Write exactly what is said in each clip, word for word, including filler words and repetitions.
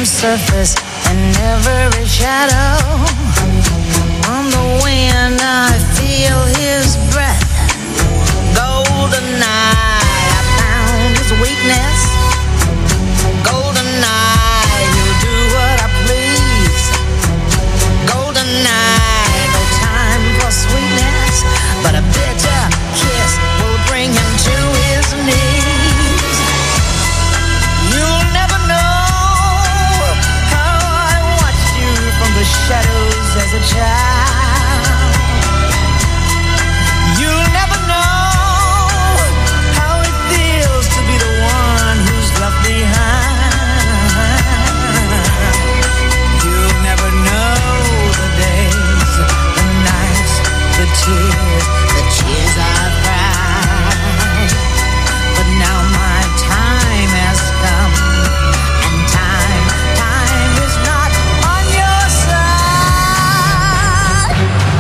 surface and every shadow. On the wind I feel his breath. Golden eye, I found his weakness. Golden eye, he'll do what I please. Golden eye, no time for sweetness, but a bitter kiss will bring him to his knees. You'll never know how I watched you from the shadows as a child. You'll never know how it feels to be the one who's left behind. You'll never know the days, the nights, the tears, the tears I've cried. But now my time has come, and time, time is not on your side.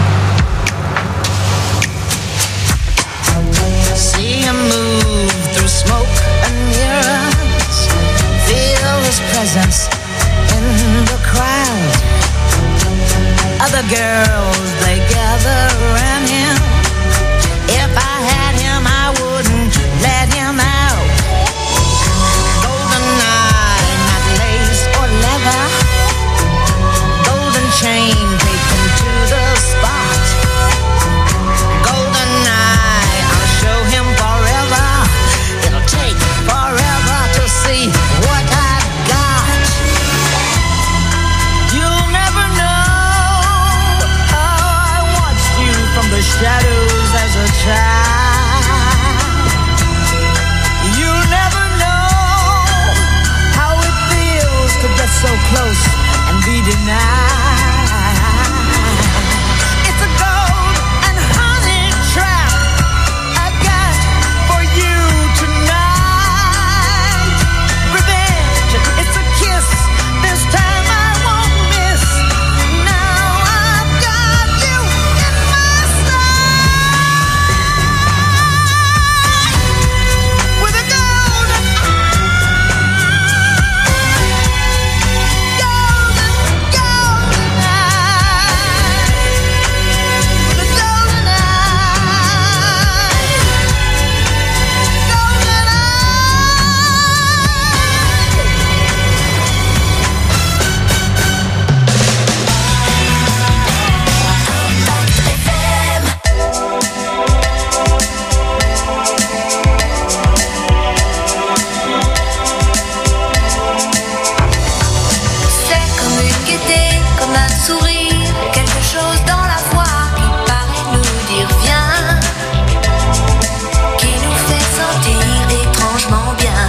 See him move through smoke and mirrors, feel his presence in the crowd. Other girls, they gather around him. If I had him, I wouldn't let him out. Golden eye, not lace or leather. Golden chain, take him to the spot. Golden eye, I'll show him forever. It'll take forever to see what I've got. You'll never know how I watched you from the shadows as a child. You'll never know how it feels to get so close and be denied. It's a gold and honey trap I got for you tonight. Revenge, it's a kiss. This time I won't miss. Now I've got you in my sight. With a golden eye, golden, golden eye, with a golden eye, golden C'est comme une gaieté, comme un sourire, quelque chose dans la voix qui paraît nous dire viens, qui nous fait sentir étrangement bien.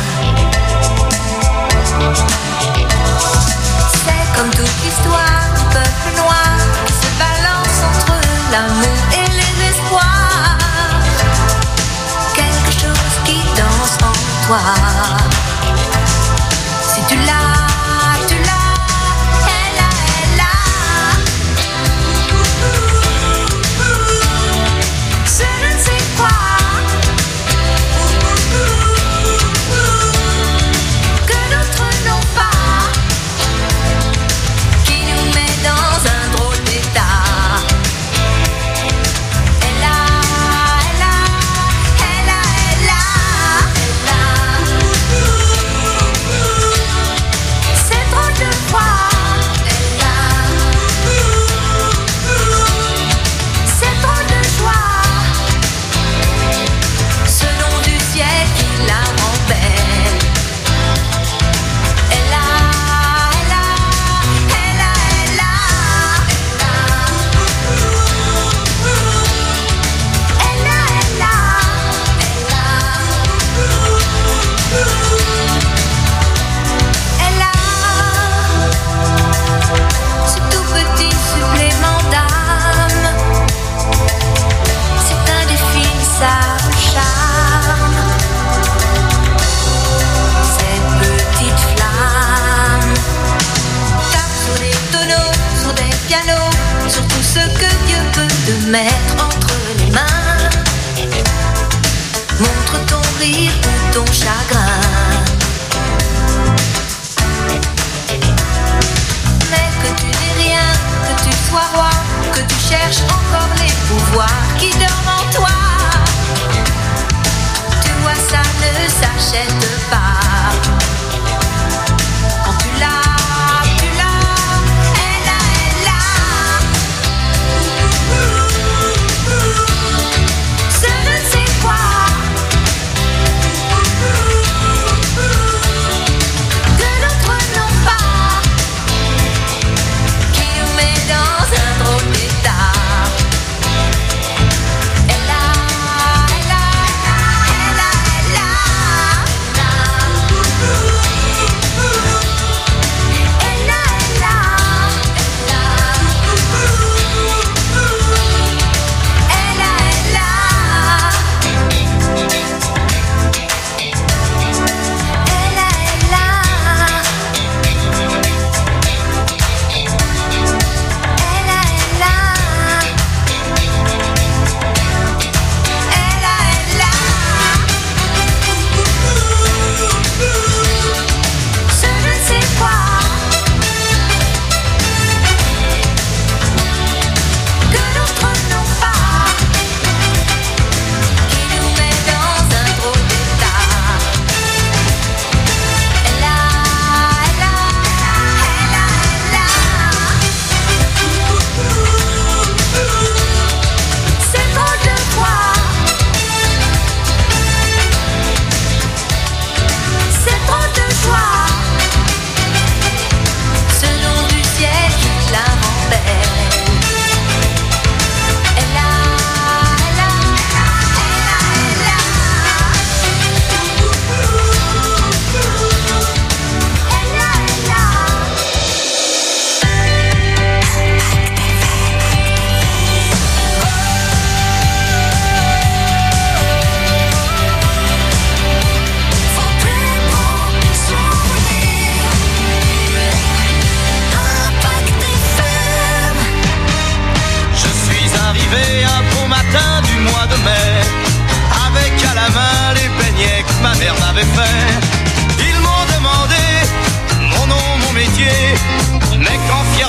C'est comme toute l'histoire du peuple noir qui se balance entre l'amour et les espoirs. Quelque chose qui danse en toi. Si tu l'as, tu l'as, elle a, elle a. Je ne sais quoi que d'autres n'ont pas, qui nous met dans un drôle d'état. Elle a, elle a, elle a, elle a, elle a.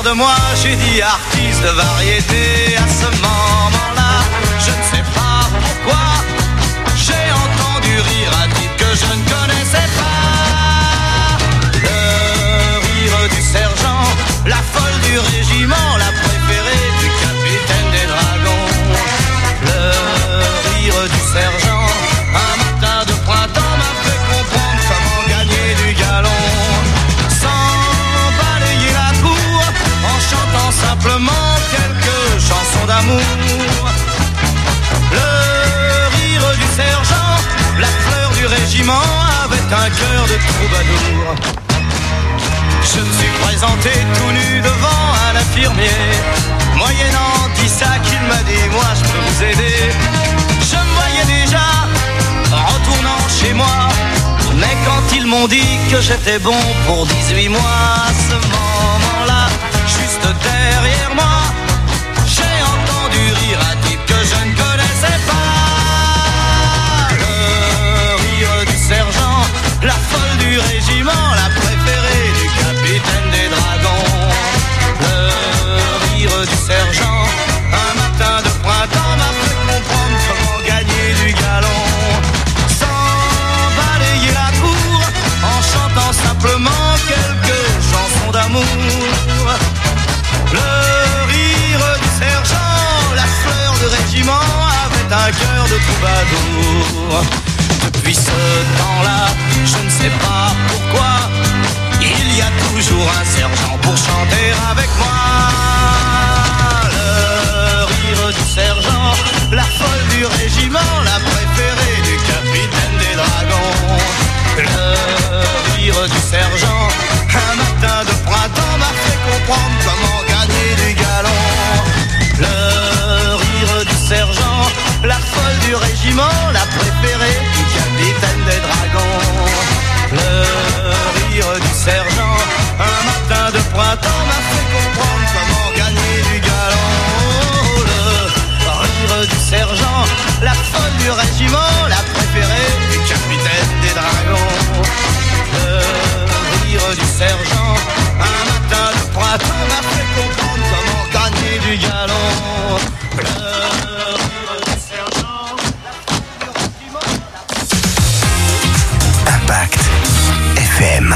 de moi, j'ai dit artiste de variété. À ce moment-là, je ne sais pas pourquoi, j'ai entendu rire un type que je ne connaissais pas. Le rire du sergent, la folle du régiment, la préférée du capitaine des dragons. Le rire du sergent, un matin de printemps m'a fait comprendre comment gagner du galon. Sans balayer la cour, en chantant simplement quelques chansons d'amour. Le rire du sergent, la fleur du régiment, avait un cœur de troubadour. Je me suis présenté tout nu devant un infirmier. Moyennant dix sacs, il m'a dit, moi je peux vous aider. Je me voyais déjà retournant chez moi, mais quand ils m'ont dit que j'étais bon pour dix-huit mois, à ce moment-là, juste derrière moi, j'ai entendu rire un type que je ne connaissais pas. Le rire du sergent, la folle du régiment, la préférée du capitaine des dragons. Le rire du sergent, un matin de printemps m'a fait comprendre comment gagner du galon. Sans balayer la cour, en chantant simplement quelques chansons d'amour. Le rire du sergent, la fleur du régiment, avait un cœur de troubadour. Depuis ce temps-là, je ne sais pas pourquoi, il y a toujours un sergent pour chanter avec moi. Le rire du sergent, la folle du régiment, la préférée du capitaine des dragons. Le rire du sergent, un matin de printemps m'a fait comprendre comment gagner du galon. Le rire du sergent, la folle du régiment, la préférée du capitaine des dragons. Le rire du sergent, un matin de printemps m'a fait comprendre comment gagner du galon. Le rire du sergent, la folle du régiment, la préférée du capitaine des dragons. Le rire du sergent, un matin de printemps m'a fait comprendre comment gagner du galon. Le rire du sergent, la folle du régiment, la... Impact F M.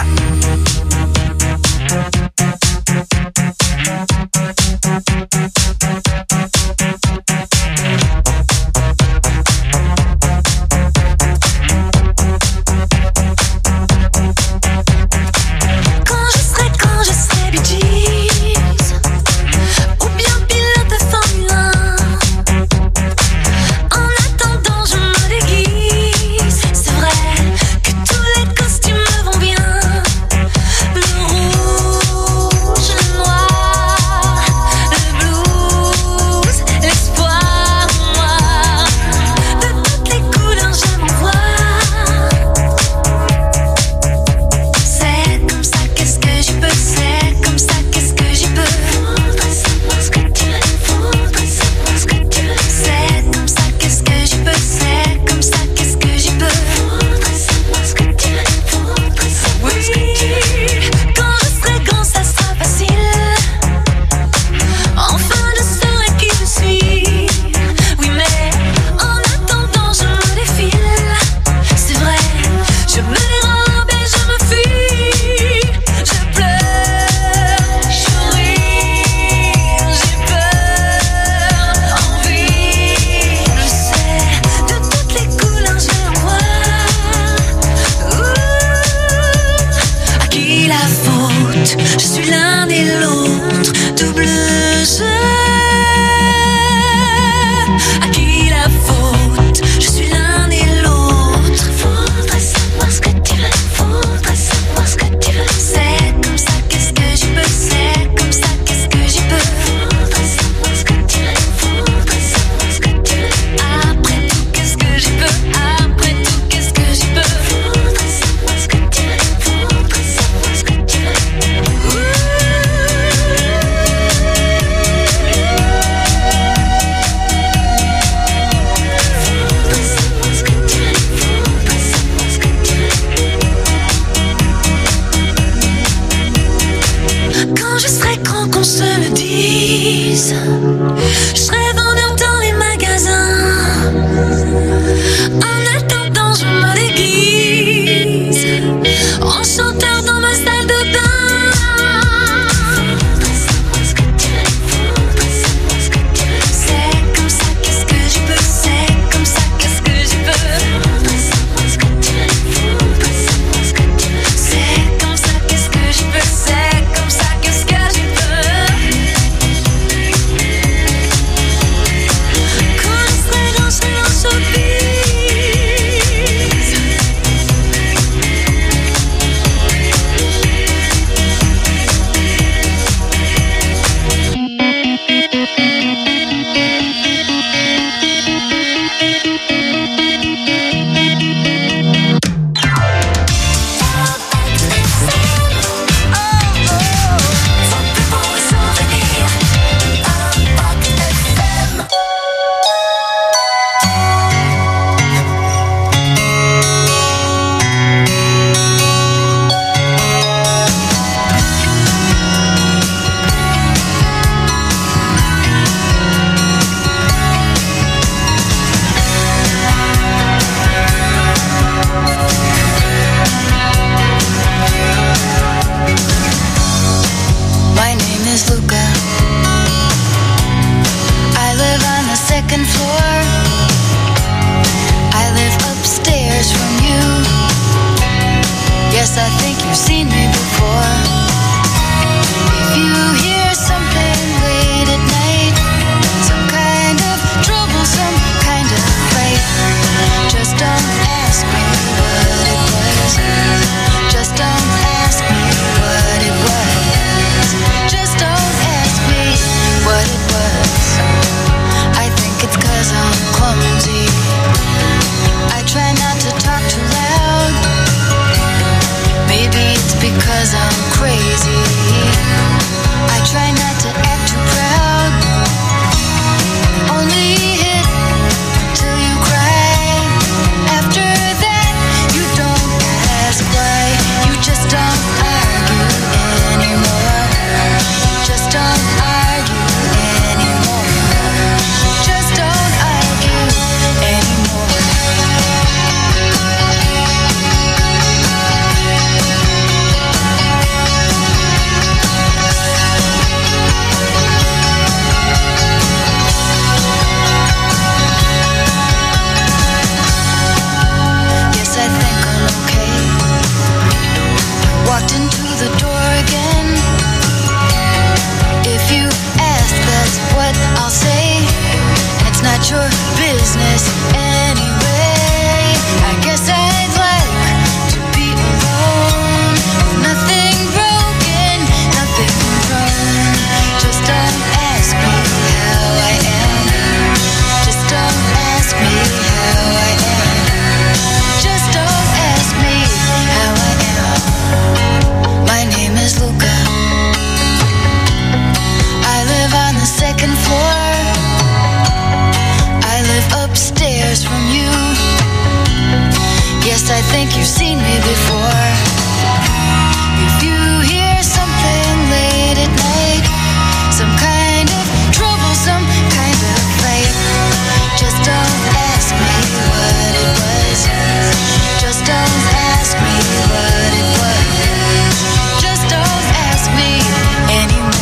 think you've seen me before. If you hear something late at night, some kind of trouble, some kind of fight, just don't ask me what it was. Just don't ask me what it was. Just don't ask me anymore.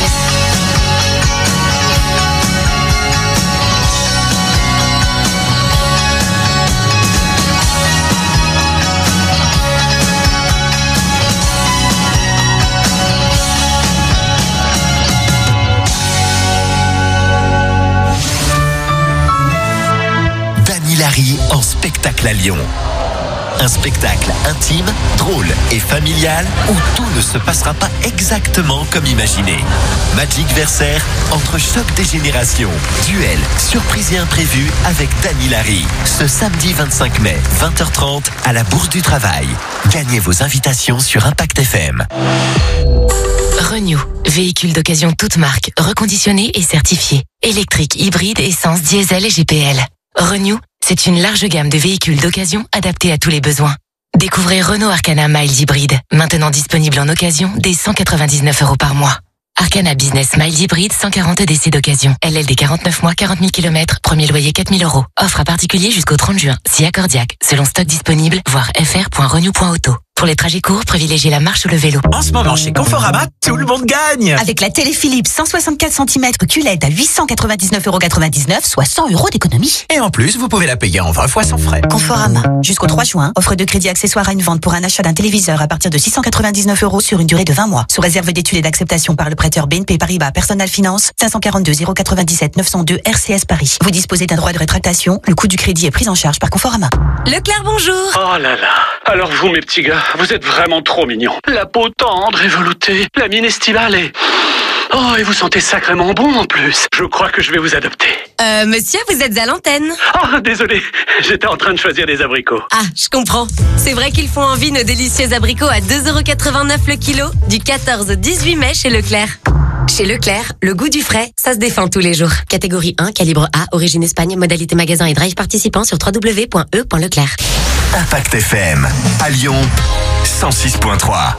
Dany Larry en spectacle à Lyon. Un spectacle intime, drôle et familial où tout ne se passera pas exactement comme imaginé. Magic Versaire, entre choc des générations, duel, surprise et imprévu avec Dany Larry. Ce samedi vingt-cinq mai, vingt heures trente, à la Bourse du Travail. Gagnez vos invitations sur Impact F M. Renew, véhicule d'occasion toute marque, reconditionné et certifié. Électrique, hybride, essence, diesel et G P L. Renew, c'est une large gamme de véhicules d'occasion adaptés à tous les besoins. Découvrez Renault Arcana Mild Hybride, maintenant disponible en occasion dès cent quatre-vingt-dix-neuf euros par mois. Arcana Business Mild Hybride, cent quarante D C d'occasion. L L D quarante-neuf mois, quarante mille kilomètres, premier loyer quatre mille euros. Offre à particulier jusqu'au trente juin, si accordiaque, selon stock disponible, voir f r point renew point auto. Pour les trajets courts, privilégiez la marche ou le vélo. En ce moment, chez Conforama, tout le monde gagne. Avec la télé Philips cent soixante-quatre centimètres Q L E D à huit cent quatre-vingt-dix-neuf euros quatre-vingt-dix-neuf, soit cent euros d'économie. Et en plus, vous pouvez la payer en vingt fois sans frais. Conforama. Jusqu'au trois juin, offre de crédit accessoire à une vente pour un achat d'un téléviseur à partir de six cent quatre-vingt-dix-neuf euros sur une durée de vingt mois. Sous réserve d'études et d'acceptation par le prêteur B N P Paribas Personal Finance, cinq cent quarante-deux zéro quatre-vingt-dix-sept neuf cent deux R C S Paris. Vous disposez d'un droit de rétractation. Le coût du crédit est pris en charge par Conforama. Leclerc, bonjour. Oh là là. Alors vous, mes petits gars, vous êtes vraiment trop mignons. La peau tendre et veloutée, la mine estivale et... Oh, et vous sentez sacrément bon en plus. Je crois que je vais vous adopter. Euh, monsieur, vous êtes à l'antenne. Oh, désolé, j'étais en train de choisir des abricots. Ah, je comprends. C'est vrai qu'ils font envie nos délicieux abricots à deux euros quatre-vingt-neuf le kilo, du quatorze au dix-huit mai chez Leclerc. Chez Leclerc, le goût du frais, ça se défend tous les jours. Catégorie un, calibre A, origine Espagne, modalité magasin et drive participant sur w w w point e point leclerc. Impact F M, à Lyon, cent six point trois.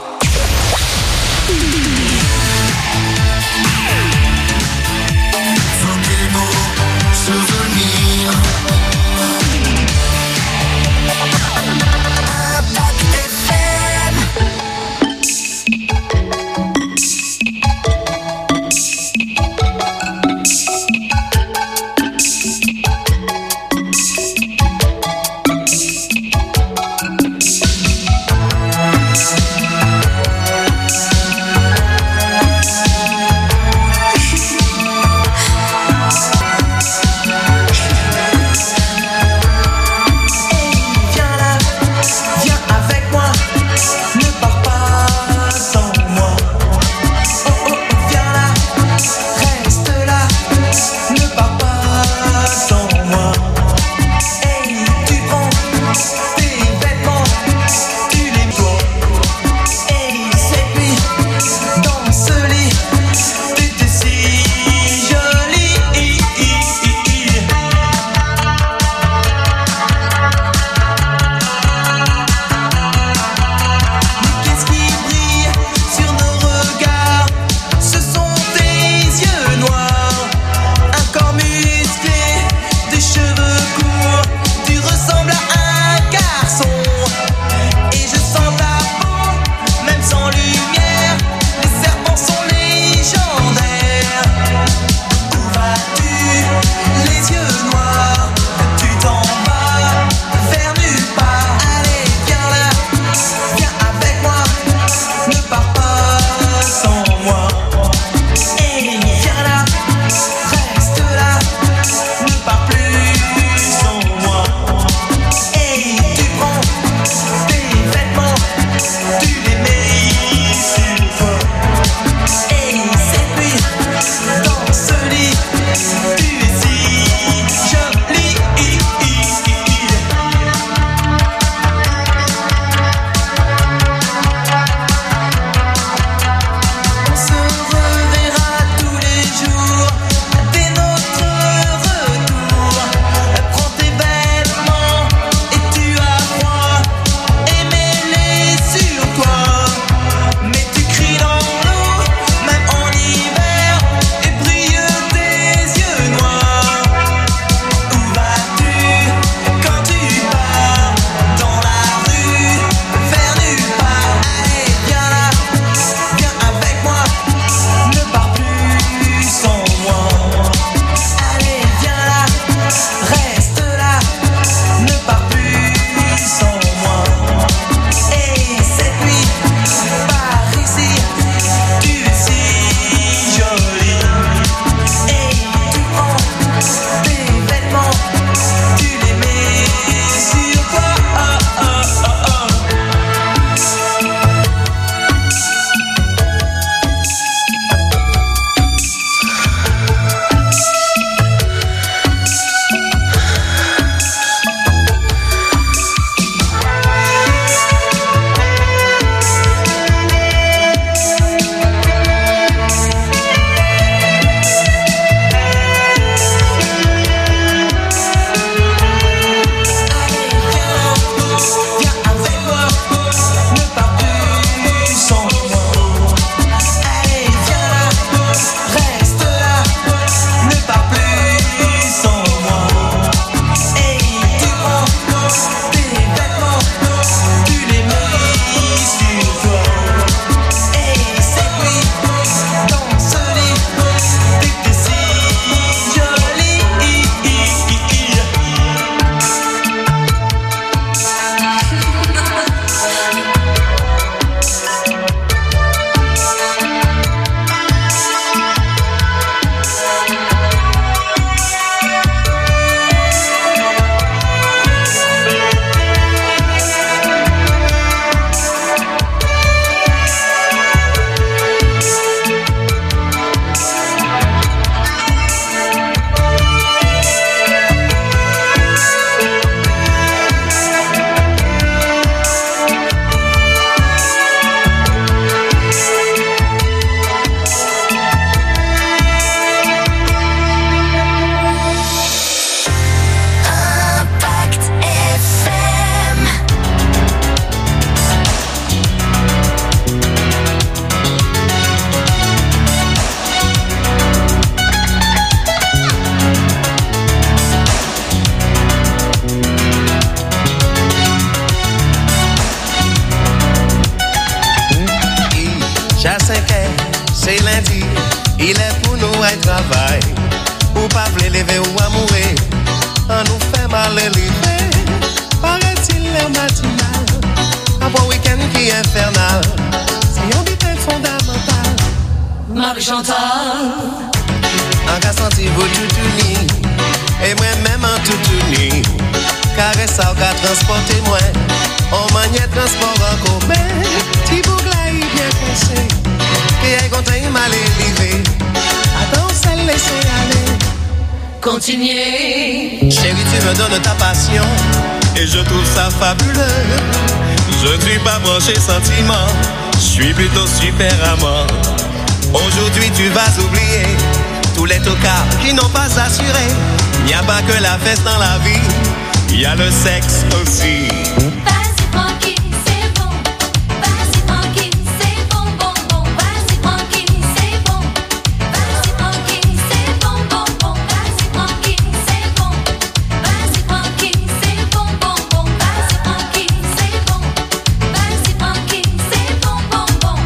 avec Chantal. En cas senti vous tout uni, et moi-même en tout uni. Caresse ça, qu'a transporté moi, on maniait transport en commun. Ti bougla y bien cassé, et elle contre il m'a l'élevé. Attends, celle laisser aller. Continuez. Chérie, tu me donnes ta passion, et je trouve ça fabuleux. Je ne suis pas branché sentiment, je suis plutôt super amant. Aujourd'hui tu vas oublier tous les tocards qui n'ont pas assuré. Il n'y a pas que la fête dans la vie, il y a le sexe aussi. Vas-y tranquille, c'est bon. Vas-y tranquille, c'est bon, bon, bon. Vas-y tranquille, c'est bon. Vas-y tranquille, c'est bon, bon, bon. Vas-y tranquille, c'est bon. Vas-y tranquille, c'est bon, bon, bon. Vas-y tranquille, c'est bon. Vas-y tranquille, c'est bon, bon, bon.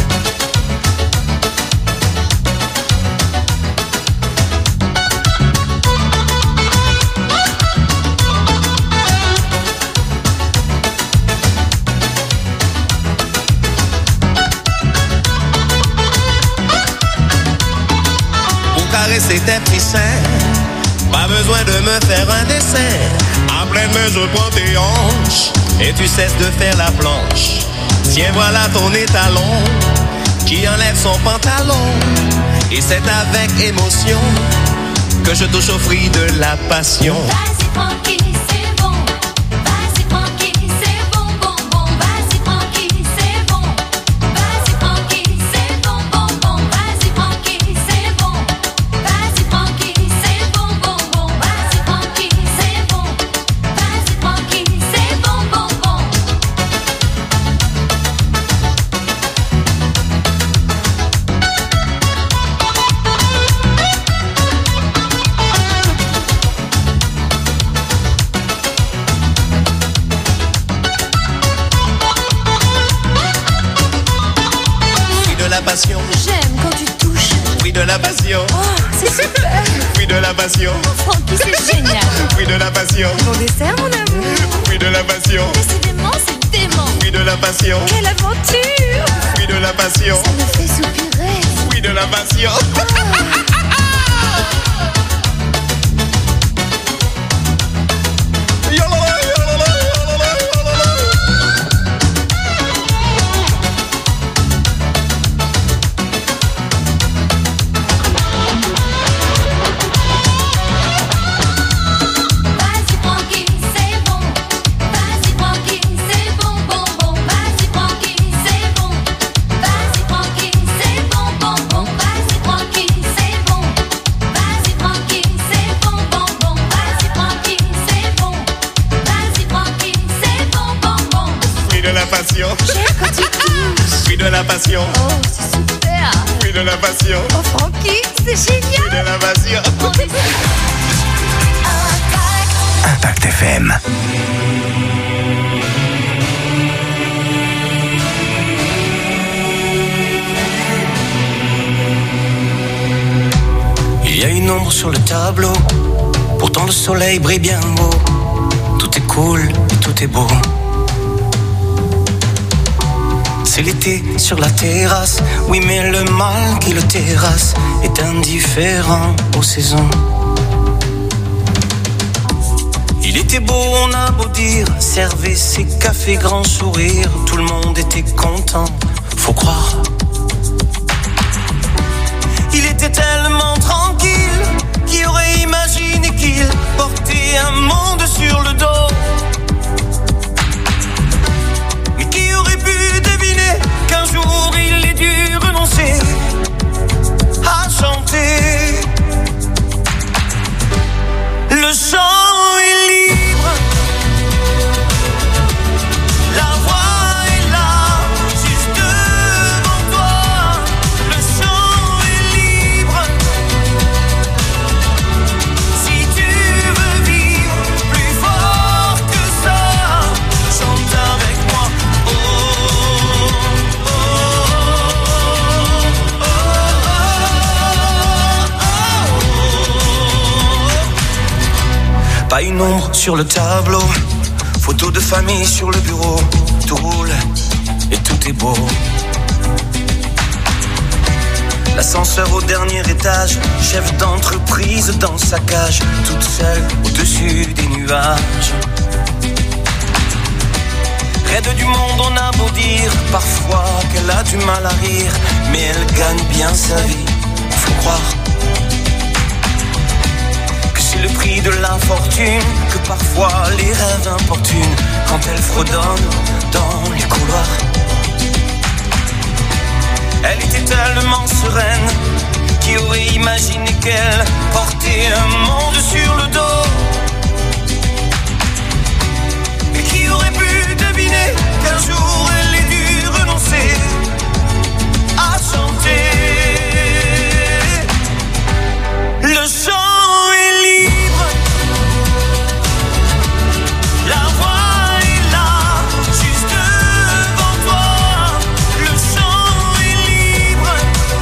Caresser tes petits seins, pas besoin de me faire un dessin. À pleine main je prends tes hanches et tu cesses de faire la planche. Tiens voilà ton étalon qui enlève son pantalon. Et c'est avec émotion que je touche au fruit de la passion. Vas-y tranquille, c'est bon. Vas-y tranquille, c'est bon, bon, bon. Vas-y tranquille, c'est bon. Vas-y tranquille, c'est bon, bon, bon. Vas-y tranquille, c'est bon. Vas-y tranquille, c'est bon, bon, bon. Vas-y tranquille, c'est bon. Vas-y tranquille, c'est bon, bon, bon. Fruit de la passion, J'aime quand tu touches. fruit de la passion, Oh, c'est super. fruit de la passion, Francky, c'est génial. fruit de la passion, Bon dessert, mon amour. fruit de la passion, Décidément, c'est dément. fruit de la passion, Quelle aventure. fruit de la passion, Ça me fait soupirer. fruit de la passion. Vas-y tranquille, c'est bon. Vas-y tranquille, c'est bon, bon, bon. Vas-y tranquille, c'est bon. Vas-y tranquille, c'est bon, bon, bon. Vas-y tranquille, c'est bon. Vas-y tranquille, c'est bon, bon, bon. Vas-y tranquille, c'est bon. Vas-y tranquille, c'est bon, bon, bon. Fruit de la passion, J'aime quand tu touches. fruit de la passion, Oh, c'est super. fruit de la passion, Oh, Francky, c'est fruit génial. de la passion. Impact F M. Il y a une ombre sur le tableau, pourtant le soleil brille bien haut. Tout est cool et tout est beau. C'est l'été sur la terrasse, oui mais le mal qui le terrasse est indifférent aux saisons. Il était beau, on a beau dire, servez ses cafés grand sourire, tout le monde était content, faut croire. Il était tellement tranquille, qui aurait imaginé qu'il portait un monde sur le dos. Mais qui aurait pu deviner qu'un jour il ait dû renoncer à chanter. Le chant est libre, la voix est là, juste devant toi. Le chant est libre, si tu veux vivre plus fort que ça, chante avec moi. Oh, oh, oh, oh. Pas une ombre sur le tableau, photo de famille sur le bureau, tout roule et tout est beau. L'ascenseur au dernier étage, chef d'entreprise dans sa cage, toute seule au-dessus des nuages. Raide du monde, on a beau dire parfois qu'elle a du mal à rire, mais elle gagne bien sa vie, faut croire que c'est le prix de l'infortune, que parfois les rêves importunent quand elle fredonne dans les couloirs. Elle était tellement sereine, qui aurait imaginé qu'elle portait un monde sur le dos, et qui aurait pu deviner qu'un jour elle ait dû renoncer à chanter. Le chant est libre, la voix est là, juste devant toi. Le chant est libre,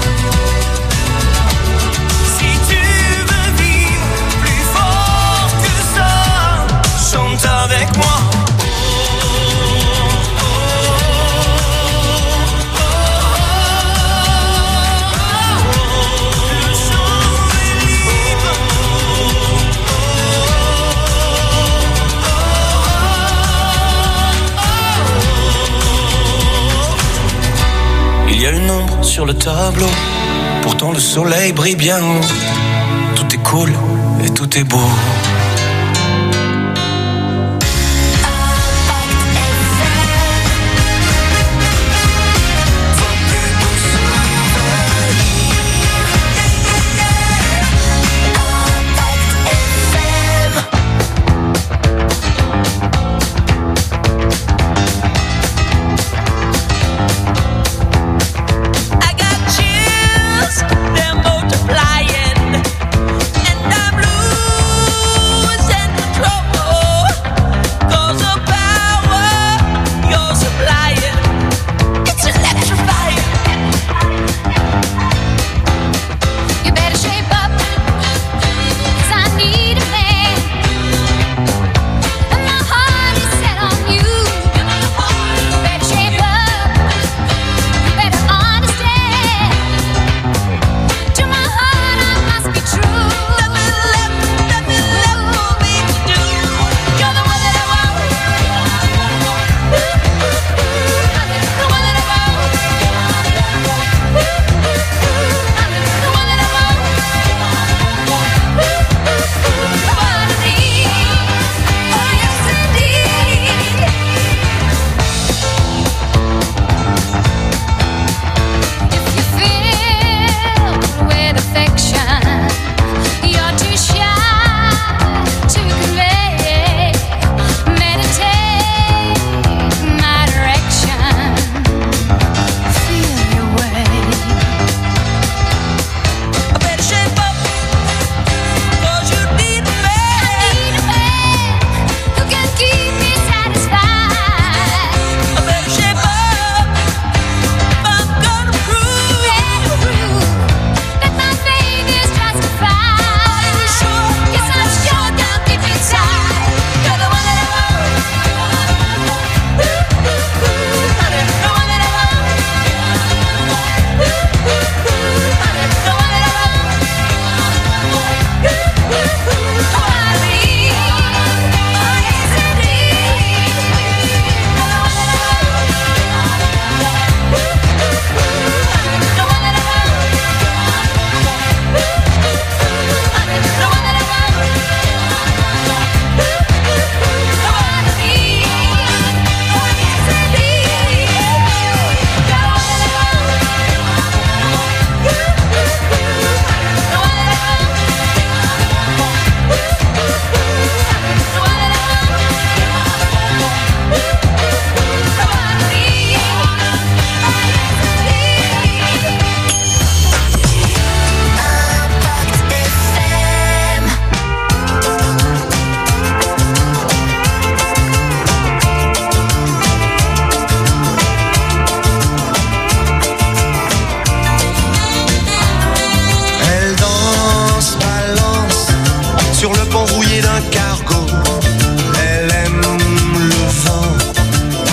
si tu veux vivre plus fort que ça, chante avec moi. Il y a une ombre sur le tableau, pourtant le soleil brille bien haut. Tout est cool et tout est beau.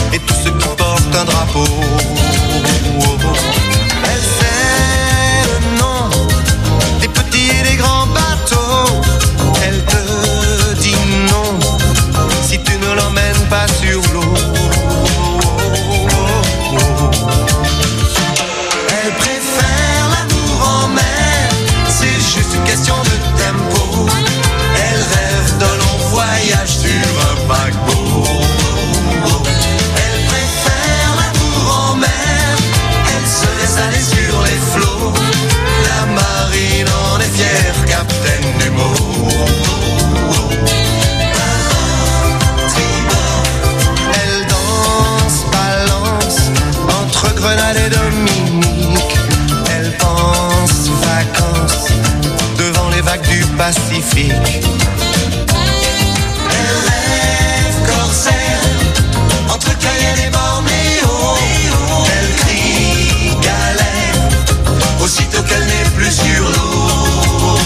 Elle sait le pas sur l'eau. Elle préfère l'amour en mer, c'est juste une question de tempo. Elle rêve d'un long voyage sur un paquebot. Elle préfère l'amour en mer, elle se laisse aller sur les flots. La marine en est fière, Captain Nemo. Elle danse, balance entre Grenade et Dominique. Elle pense vacances devant les vagues du Pacifique. Elle rêve corsaire entre Cayenne et Bornéo. Elle crie galère aussitôt qu'elle n'est plus sur l'eau.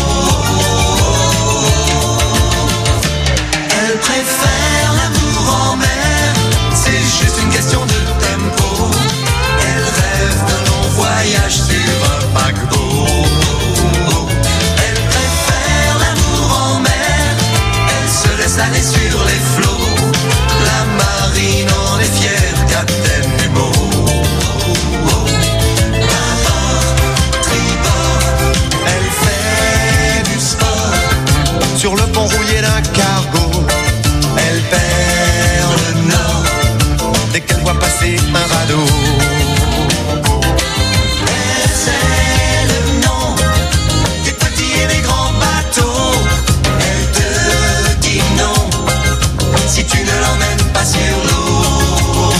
Elle préfère l'amour en mer, c'est juste une question de tempo. Elle rêve d'un long voyage sur un paquebot. Elle préfère l'amour en mer, elle se laisse aller sur les flots. La marine en est fière, Captain Nemo. Elle fait du sport sur le pont rouillé d'un cargo. Elle perd le nord dès qu'elle voit passer un radeau. Elle sait le nom des petits et des grands bateaux. Elle te dit non si tu ne l'emmènes pas sur l'eau.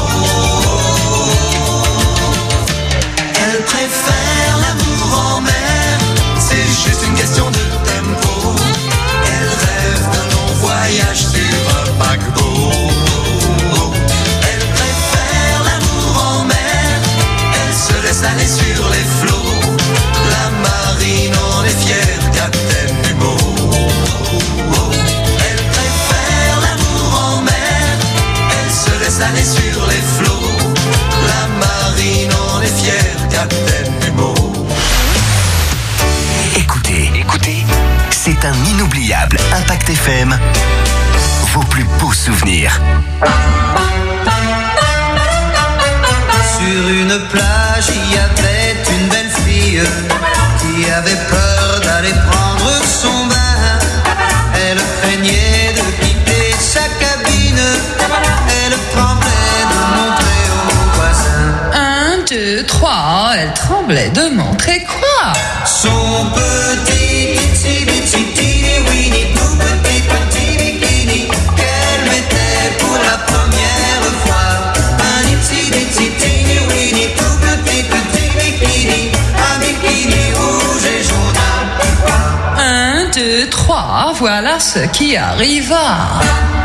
Elle préfère l'amour en mer, c'est juste une question de tempo. Elle rêve d'un long voyage sur un paquebot. Elle préfère l'amour en mer, elle se laisse aller sur les flots. La marine en est fière, Captain Nemo. Elle préfère l'amour en mer, elle se laisse aller sur les flots. La marine en est fière, Captain Nemo. Écoutez, écoutez, c'est un inoubliable Impact F M. Vos plus beaux souvenirs. Sur une plage, il y avait une belle fille qui avait peur d'aller prendre son bain. Elle craignait de quitter sa cabine. Elle tremblait de montrer aux voisins. Un, deux, trois, elle tremblait de montrer quoi? Son petit itsy bitsy teeny weeny, tout petit petit bikini qu'elle mettait pour la première fois. Un itsy bitsy teeny weeny, tout petit petit bikini, un bikini rouge et jaune. Un, deux, trois, voilà ce qui arriva.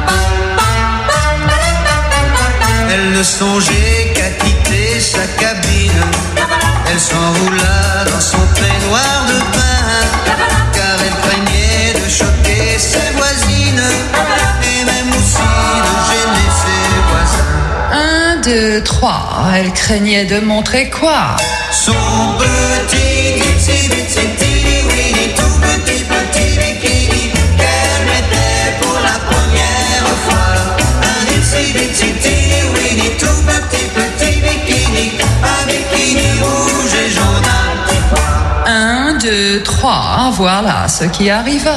Elle ne songeait qu'à quitter sa cabine. Elle s'enroula dans son peignoir de pain, car elle craignait de choquer ses voisines et même aussi de gêner ses voisins. Un, deux, trois, elle craignait de montrer quoi? Son petit itsy bitsy teeny weeny, tout petit petit bikini qu'elle mettait pour la première fois. Un itsy bitsy teeny weeny, tout petit petit bikini, un bikini rouge et jaune. Un, deux, trois, voilà ce qui arriva.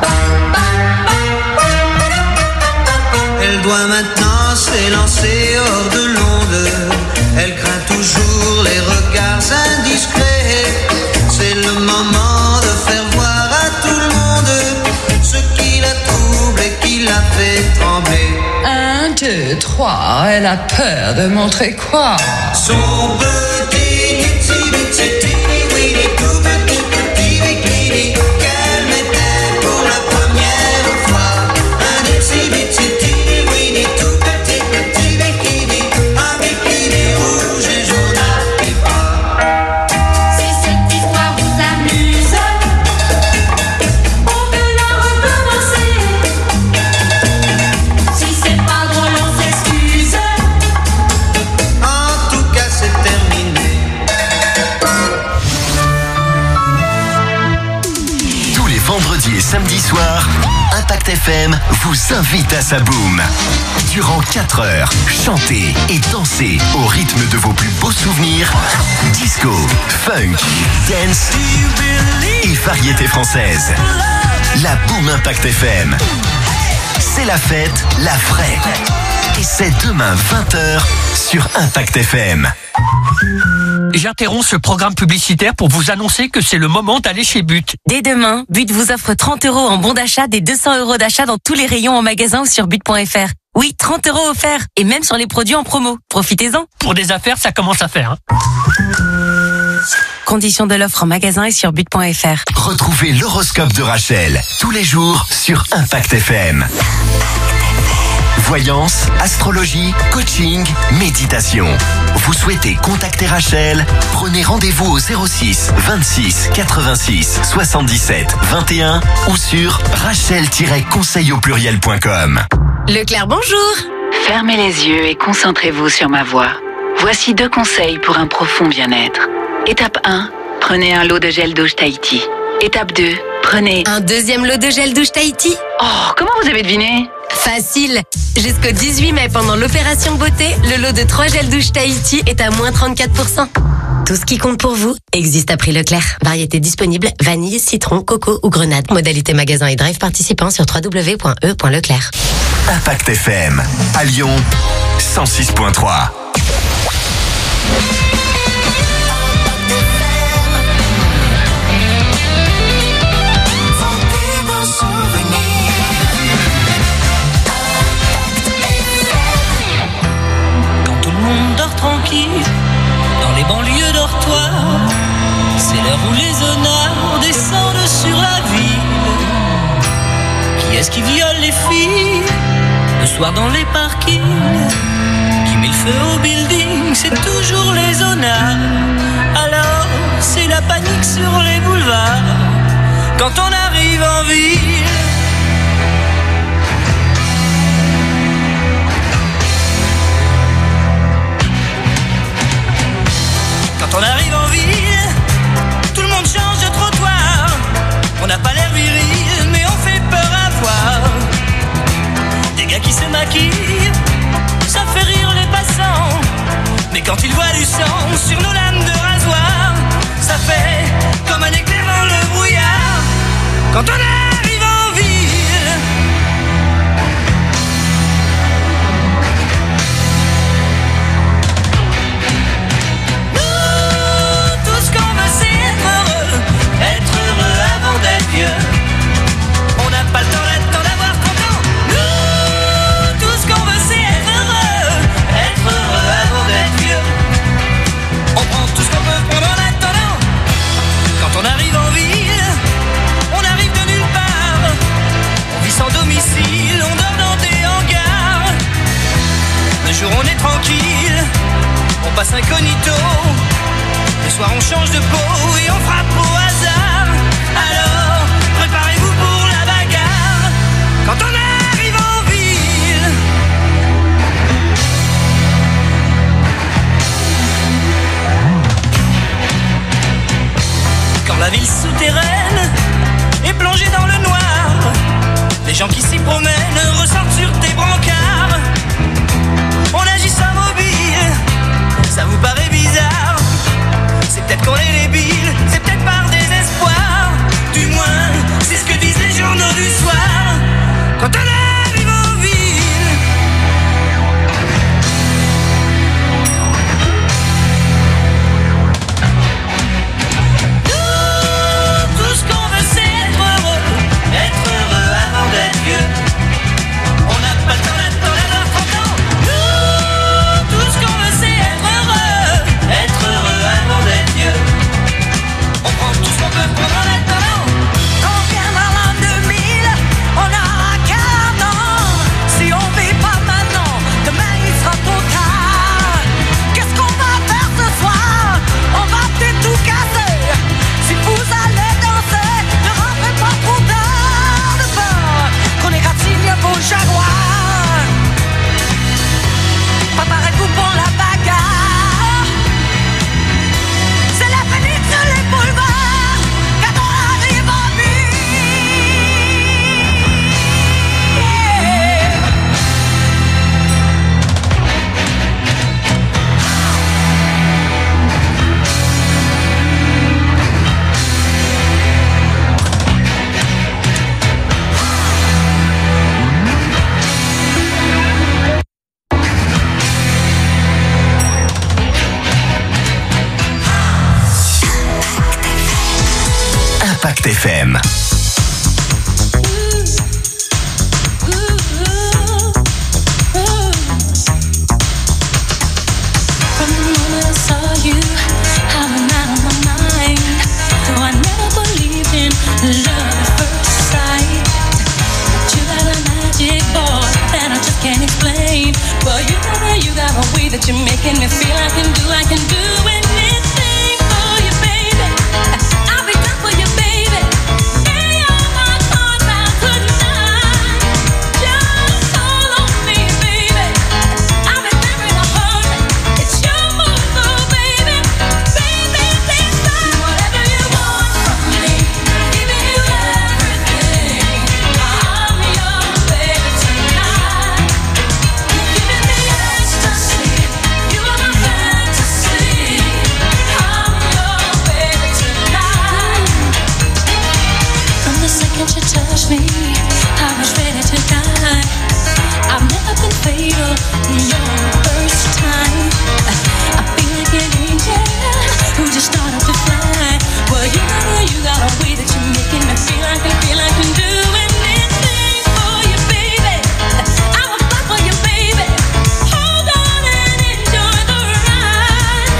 Elle doit maintenant s'élancer hors de l'onde. Elle craint toujours les regards indiscrets. C'est le moment de faire voir à tout le monde ce qui la trouble et qui la fait trembler. Un, deux, trois, elle a peur de montrer quoi? Son petit itsy bitsy teeny weeny, tout petit petit bikini qu'elle mettait pour la première fois. Un itsy bitsy teeny weeny, tout petit petit bikini, un bikini rouge et jaune à pipa. Si cette histoire vous amuse, on peut la recommencer. Si c'est pas drôle, on s'excuse. En tout cas, c'est terminé. Impact F M vous invite à sa boum. Durant quatre heures, chantez et dansez au rythme de vos plus beaux souvenirs. Disco, funk, dance et variété française. La boum Impact F M. C'est la fête, la vraie. Et c'est demain vingt heures sur Impact F M. J'interromps ce programme publicitaire pour vous annoncer que c'est le moment d'aller chez But. Dès demain, But vous offre trente euros en bon d'achat des deux cents euros d'achat dans tous les rayons en magasin ou sur but point f r. Oui, trente euros offerts. Et même sur les produits en promo. Profitez-en. Pour des affaires, ça commence à faire. Hein. Conditions de l'offre en magasin et sur but point f r. Retrouvez l'horoscope de Rachel tous les jours sur Impact F M. Voyance, astrologie, coaching, méditation. Vous souhaitez contacter Rachel? Prenez rendez-vous au zéro six vingt-six quatre-vingt-six soixante-dix-sept vingt et un ou sur rachel tiret conseil au pluriel point com. Leclerc, bonjour. Fermez les yeux et concentrez-vous sur ma voix. Voici deux conseils pour un profond bien-être. Étape un, prenez un lot de gel douche Tahiti. Étape deux, prenez... Un deuxième lot de gel douche Tahiti? Oh, comment vous avez deviné? Facile. Jusqu'au dix-huit mai, pendant l'opération beauté, le lot de trois gels douche Tahiti est à moins trente-quatre pour cent. Tout ce qui compte pour vous existe à prix Leclerc. Variété disponible, vanille, citron, coco ou grenade. Modalité magasin et drive participant sur w w w point e point leclerc. Impact F M, à Lyon, cent six point trois. Tranquille, dans les banlieues dortoirs, c'est l'heure où les honneurs descendent sur la ville. Qui est-ce qui viole les filles le soir dans les parkings? Qui met le feu au building? C'est toujours les honneurs. Alors c'est la panique sur les boulevards quand on arrive en ville. Quand on arrive en ville, tout le monde change de trottoir. On n'a pas l'air viril, mais on fait peur à voir. Des gars qui se maquillent, ça fait rire les passants. Mais quand ils voient du sang sur nos lames de rasoir, ça fait comme un éclair dans le brouillard. Quand on arrive en ville, on n'a pas le temps là-dedans d'avoir content. Nous, tout ce qu'on veut c'est être heureux. Être heureux avant d'être vieux. On prend tout ce qu'on peut prendre en attendant. Quand on arrive en ville, on arrive de nulle part. On vit sans domicile, on dort dans des hangars. Le jour on est tranquille, on passe incognito. Le soir on change de peau et on frappe au hasard. Alors, préparez-vous pour la bagarre quand on arrive en ville. Quand la ville souterraine est plongée dans le noir, les gens qui s'y promènent ressortent sur des brancards. On agit sans mobile, ça vous paraît bizarre. C'est peut-être qu'on est débile, c'est peut-être par désespoir. Du moins, c'est ce que disent les journaux du soir. Quand Impact F M. That you're making me feel I can do, I can do anything for you, baby. I'll be done for you, baby. In your arms, arms out tonight. Just call on me, baby. I'll be there in a hurry. It's your move, oh, baby. Baby, please do whatever you want from me. Giving you everything. I'm your baby tonight. You're giving me ecstasy. You are my fantasy. I'm your baby tonight. From the second you touched me, I was ready to die. I've never been fatal. You're the first time. I feel like an angel who just started to fly. Well, you know you got a way that you're making me feel like I feel I can do anything for you, baby. I will fight for you, baby. Hold on and enjoy the ride.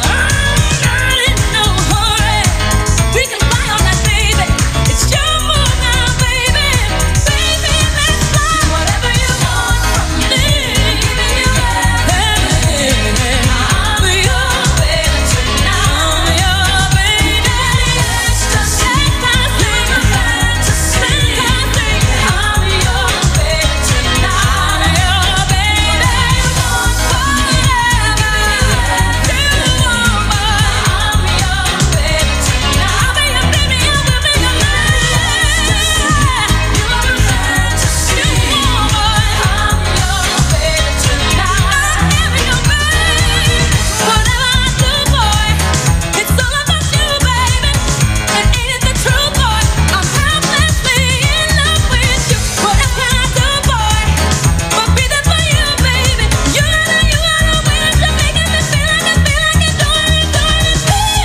I'm in no hurry. We can fly all night, baby. It's your move now, baby. Baby, let's fly. Whatever you want from me. Giving you everything. I'm your baby tonight. I'm your baby. Ecstasy. You're my fantasy. I'm your baby tonight. I'm your baby. Want forever. Do you want more? I'm your baby tonight. I'll be your baby. I will be your man. You are my fantasy. I'm your baby tonight. I'm your baby. Whatever I do, boy, it's all about you, baby. And ain't it the truth, boy? I'm helplessly in love with you. What else can I do, boy, but be there for you, baby? You know you are the way that you're making me feel like I feel like I do it, do it, do it.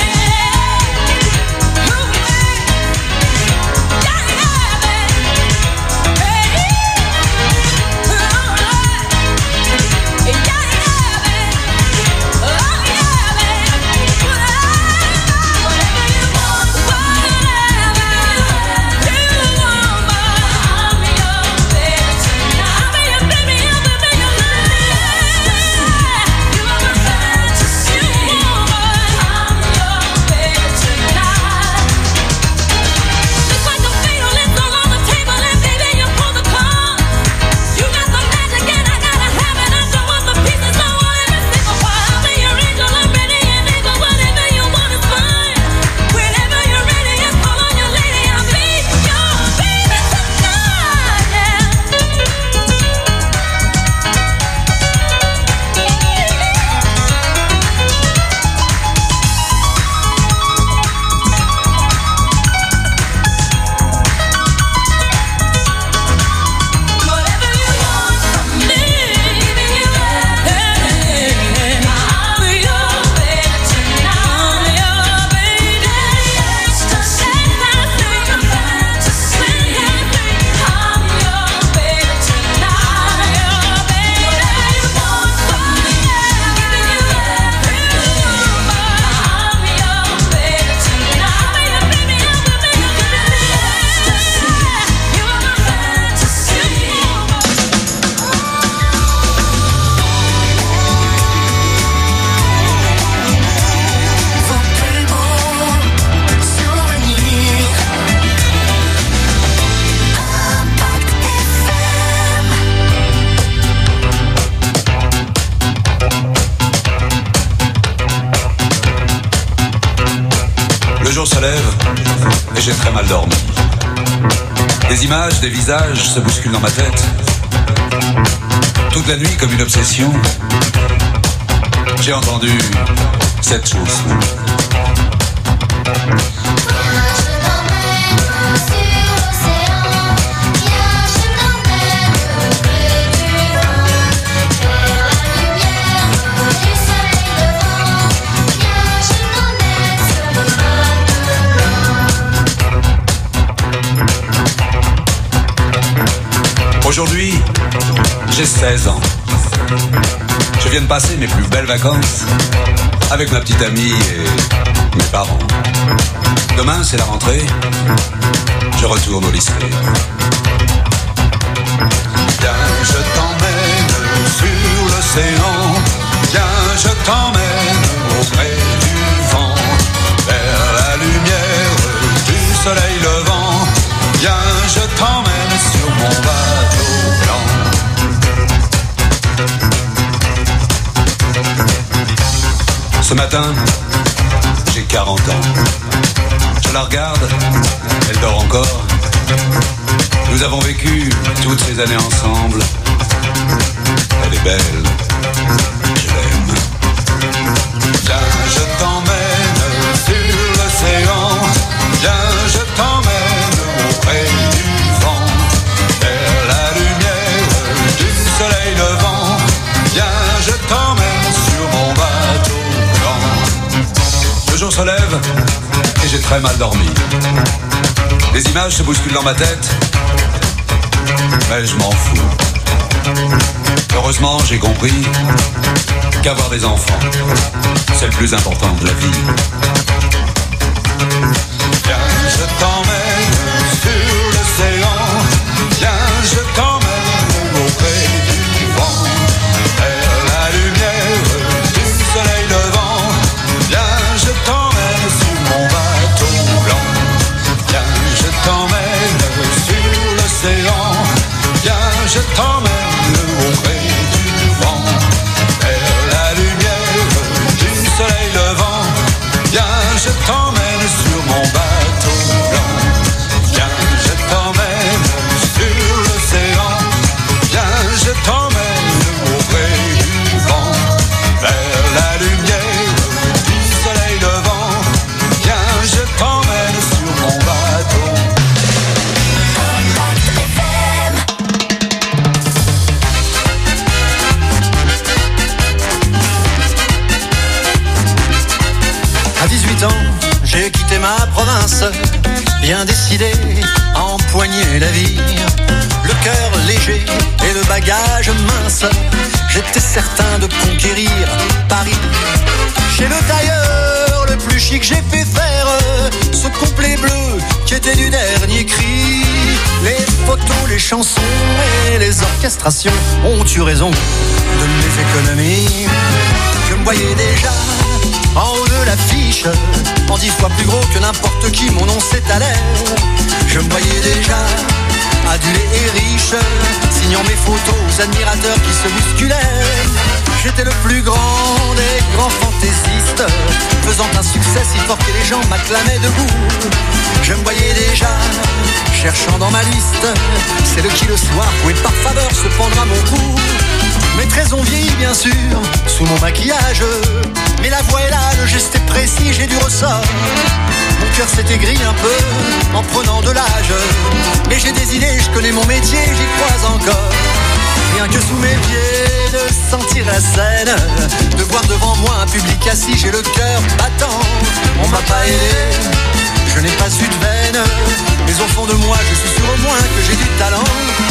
Le jour se lève et j'ai très mal dormi. Des images, des visages se bousculent dans ma tête. Toute la nuit, comme une obsession, j'ai entendu cette chanson. Aujourd'hui, j'ai seize ans. Je viens de passer mes plus belles vacances avec ma petite amie et mes parents. Demain, c'est la rentrée. Je retourne au lycée. Viens, je t'emmène sur l'océan. Viens, je t'emmène auprès du vent, vers la lumière du soleil levant. Viens, je t'emmène sur mon bateau blanc. Ce matin, j'ai quarante ans. Je la regarde, elle dort encore. Nous avons vécu toutes ces années ensemble. Elle est belle, je l'aime. Viens, je t'emmène sur l'océan. Viens, je t'emmène auprès du vent, vers la lumière du soleil levant. Viens, je t'emmène sur mon bateau blanc. Le jour se lève et j'ai très mal dormi. Les images se bousculent dans ma tête, mais je m'en fous. Heureusement, j'ai compris qu'avoir des enfants, c'est le plus important de la vie. Viens, je t'emmène sur l'océan. Viens, je t'emmène auprès du vent, vers la lumière du soleil levant. Viens, je t'emmène sur mon bateau blanc. Viens, je t'emmène sur l'océan. Viens, je t'emmène auprès du vent, vers la lumière du soleil levant. Viens, je t'emmène sur mon bateau blanc. Viens, je t'emmène sur l'océan. Viens, je t'emmène auprès du vent, vers la lumière du soleil levant. Viens, je t'emmène sur mon bateau. À dix-huit ans, j'ai quitté ma province, bien décidé à empoigner la vie. Le cœur léger et le bagage mince, j'étais certain de conquérir Paris. Chez le tailleur, le plus chic, j'ai fait faire ce complet bleu qui était du dernier cri. Les photos, les chansons et les orchestrations ont eu raison de mes économies. Je me voyais déjà en haut de l'affiche, en dix fois plus gros que n'importe qui, mon nom s'étalait. Je me voyais déjà adulé et riche, signant mes photos aux admirateurs qui se bousculaient. J'étais le plus grand des grands fantaisistes, faisant un succès si fort que les gens m'acclamaient debout. Je me voyais déjà cherchant dans ma liste, c'est le qui le soir pouvait par faveur se prendre à mon cou. Mes traits ont vieilli bien sûr, sous mon maquillage, mais la voix est là, le geste est précis, j'ai du ressort. Mon cœur s'est aigri un peu en prenant de l'âge, mais j'ai des idées, je connais mon métier, j'y crois encore. Rien que sous mes pieds, de sentir la scène, de voir devant moi un public assis, j'ai le cœur battant. On m'a pas aidé, je n'ai pas eu de veine, mais au fond de moi, je suis sûr au moins que j'ai du talent.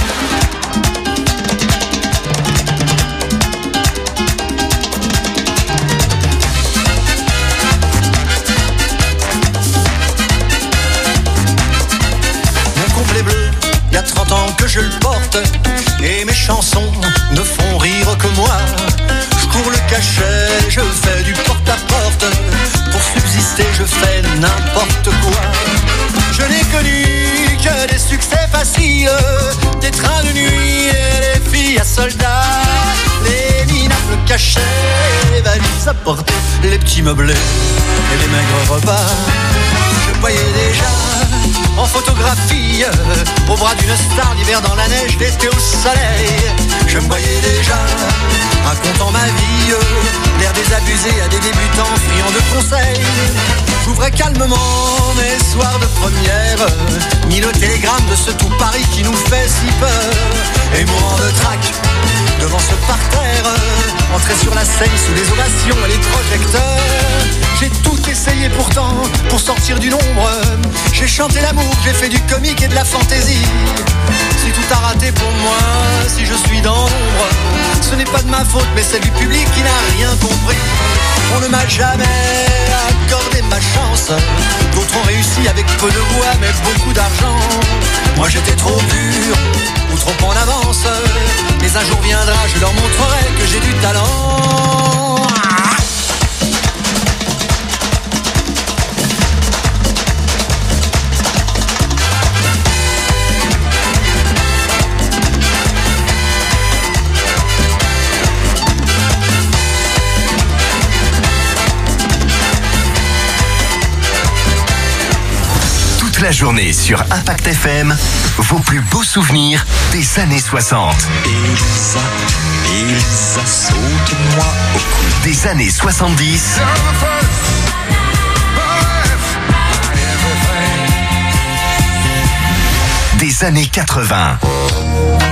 Il y a trente ans que je le porte, et mes chansons ne font rire que moi. Je cours le cachet, je fais du porte-à-porte, pour subsister je fais n'importe quoi. Je n'ai connu que des succès faciles, des trains de nuit et des filles à soldats, les minables cachets, les valises à porter, les petits meublés et les maigres repas. Je voyais déjà en photographie, au bras d'une star, l'hiver dans la neige, l'été au soleil. Je me voyais déjà racontant ma vie, l'air désabusé à des débutants friands de conseils. J'ouvrais calmement mes soirs de première, mis le télégramme de ce tout Paris qui nous fait si peur. Et mourant de trac devant ce parterre, entrer sur la scène sous les ovations et les projecteurs. J'ai tout essayé pourtant pour sortir du nombre. J'ai chanté l'amour, j'ai fait du comique et de la fantaisie. Si tout a raté pour moi, si je suis dans l'ombre, ce n'est pas de ma faute mais c'est du public qui n'a rien compris. On ne m'a jamais accordé ma chance. D'autres ont réussi avec peu de voix mais beaucoup d'argent. Moi j'étais trop dur ou trop en avance. Mais un jour viendra, je leur montrerai que j'ai du talent. La journée sur Impact F M, vos plus beaux souvenirs des années soixante. Elsa, Elsa, saute-moi au cou. Des années soixante-dix. Des années quatre-vingts.